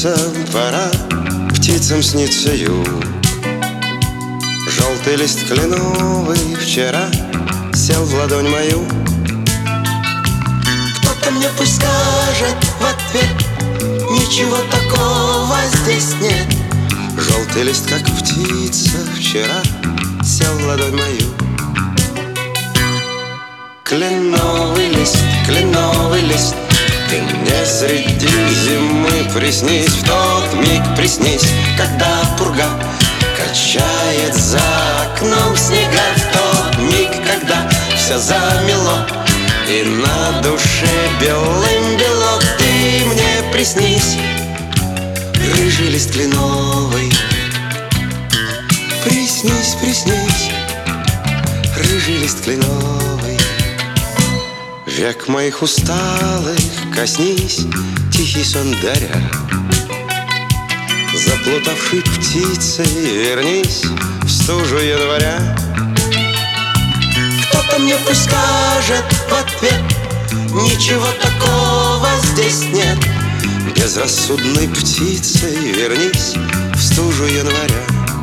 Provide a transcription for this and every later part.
птицам пора, птицам снится юг. Желтый лист кленовый вчера сел в ладонь мою. Кто-то мне пусть скажет в ответ: ничего такого здесь нет. Желтый лист, как птица, вчера сел в ладонь мою. Кленовый лист, ты мне среди зимы приснись. В тот миг приснись, когда пурга качает за окном снега. В тот миг, когда все замело и на душе белым бело. Ты мне приснись, рыжий лист кленовый. Приснись, приснись, рыжий лист кленовый. Век моих усталых коснись, тихий сон даря. Заплутавшей птицей вернись в стужу января. Кто-то мне пусть скажет в ответ: ничего такого здесь нет. Безрассудной птицей вернись в стужу января.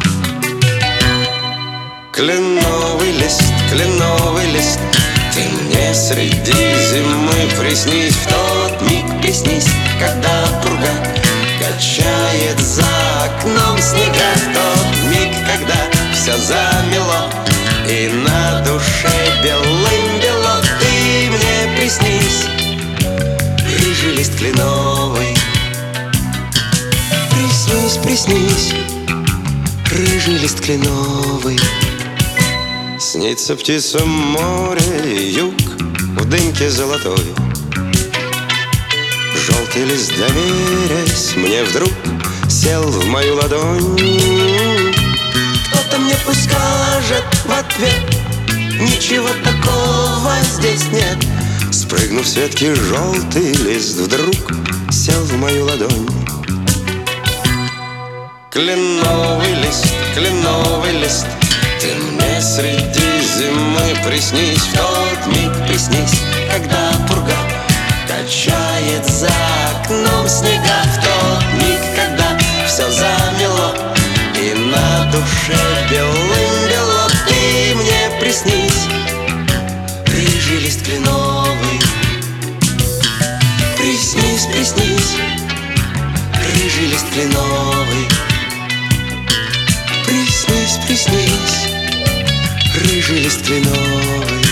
Кленовый лист, ты мне среди зимы приснись. В тот миг приснись, когда пурга качает за окном снега. В тот миг, когда все замело и на душе белым бело. Ты мне приснись, рыжий лист кленовый. Приснись, приснись, рыжий лист кленовый. Снится птицам море, юг в дымке золотой. Желтый лист, доверясь мне, вдруг сел в мою ладонь. Кто-то мне пусть скажет в ответ: ничего такого здесь нет. Спрыгнув с ветки, желтый лист вдруг сел в мою ладонь. Кленовый лист, ты мне среди зимы приснись. В тот миг приснись, когда пурга качает за окном снега. В тот миг, когда все замело и на душе белым бело. Ты мне приснись, рыжий лист кленовый. Приснись, приснись, рыжий лист кленовый. Приснись, приснись, рыжий лист кленовый.